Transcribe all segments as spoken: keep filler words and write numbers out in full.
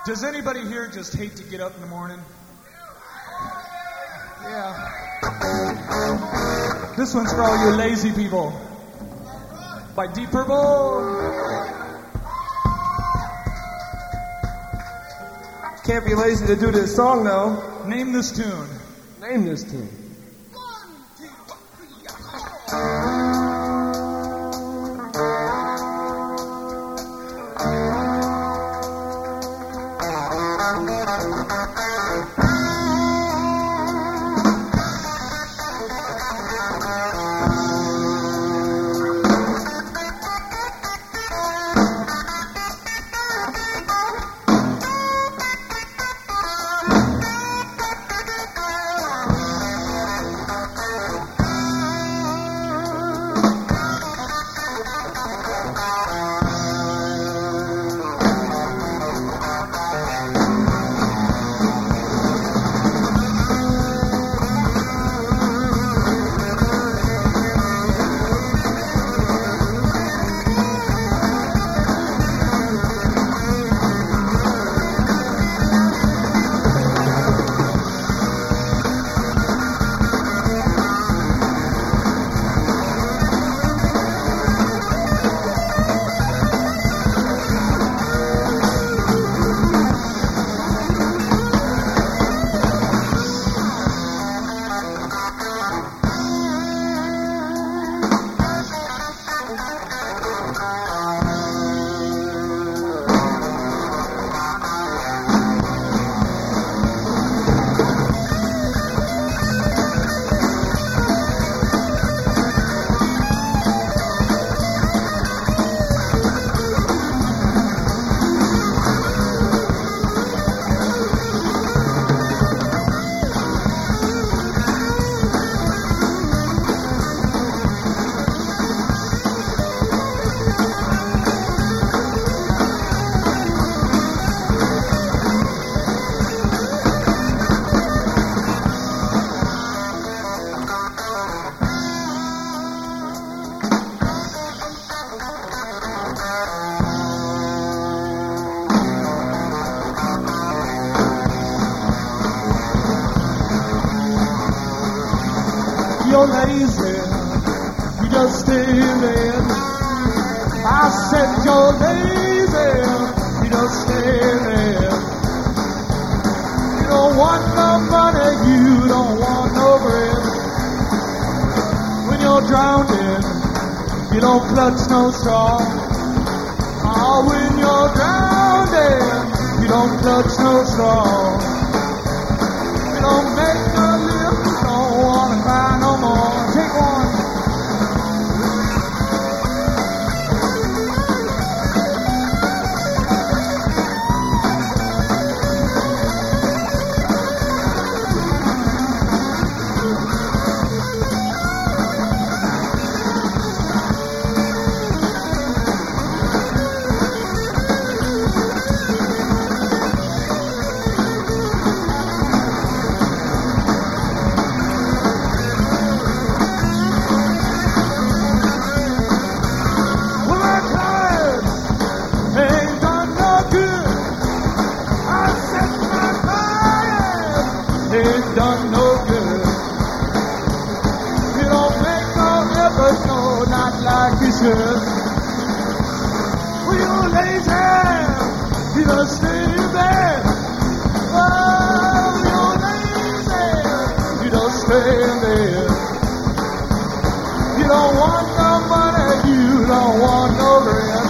Does anybody here just hate to get up in the morning? Yeah. This one's for all you lazy people. By Deep Purple. Can't be lazy to do this song, though. Name this tune. Name this tune. You're lazy, you just stay there. I said you're lazy, you just stay there. You don't want no money, you don't want no bread. When you're drowning, you don't clutch no straw. Oh, when you're drowning, you don't clutch no straw. You don't make no live, you don't want to cry no more. Take one. Ain't done no good. You don't make no effort, no, not like you should. Well, you're lazy, you just stay in bed. Oh, you're lazy, you just stay in bed. You don't want no money, you don't want no rent.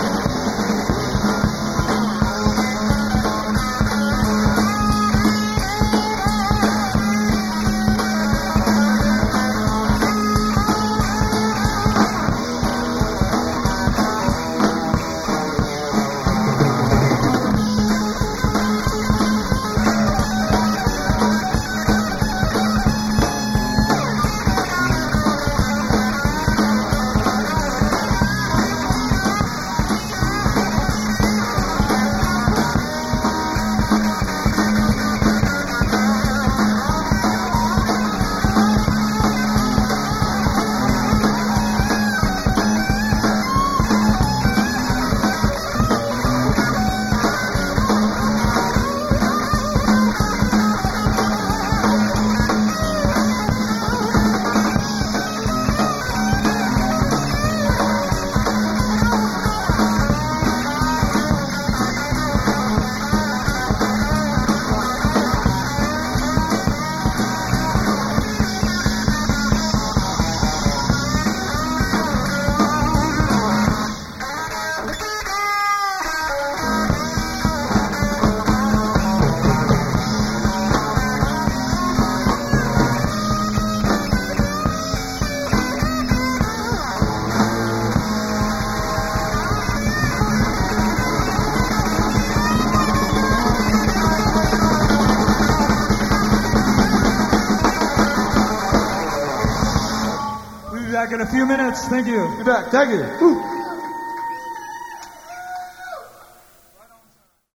back in a few minutes. Thank you. Be back. Thank you. Woo.